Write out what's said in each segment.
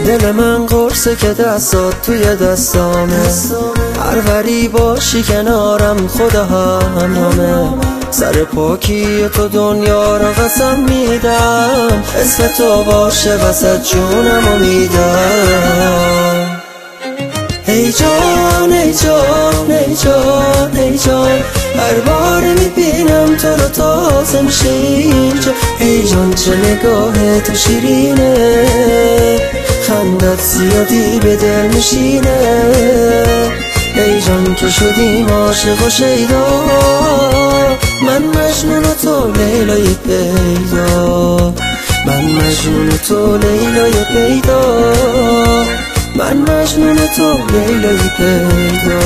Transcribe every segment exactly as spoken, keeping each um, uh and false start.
دل من قرصه که دستات توی دستامه، هر وری باشی کنارم خدا هم همه. سر پاکی تو دنیا را قسم میدم، اسم تو باشه وسط جونمو میدم. ای جان ای جان ای جان ای جان، هر بار میبینم تو رو تازه میشه اینجا. ای جان چه نگاه تو شیرینه، خندت زیادی به دل میشینه. ای جان تو شدیم عاشق و شیدا، من مجنون و تو لیلای پیدا. من مجنون و تو لیلای پیدا. من مجنون و تو لیلای پیدا.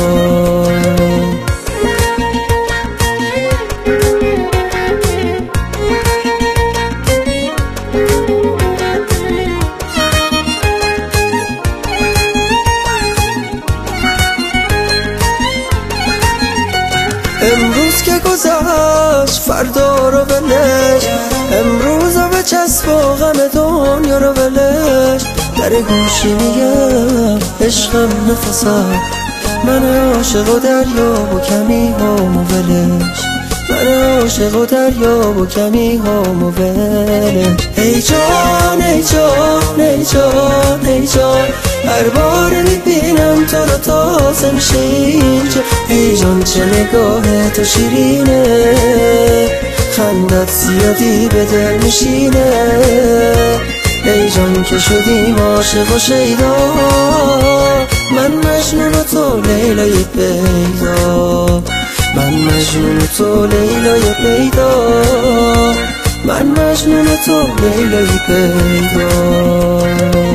امروز که گذشت فردا رو ولش، امروز رو بچسب و غم دنیا رو ولش. در گوشی میگم عشقم نفسم، من عاشق و دریا و کمی هم و ولش. من عاشق و دریا و کمی هم و ولش. ای جان ای جان ای جان ای جان، هر بار میبینم تو رو تازه میشه اینجا. ای جان چه نگاه تو شیرینه، خندت زیادی به دل میشینه. ای جان که شدیم عاشق و شیدا، من مجنون و تو لیلای پیدا. من مجنون و تو لیلای پیدا. من مجنون و تو لیلای پیدا.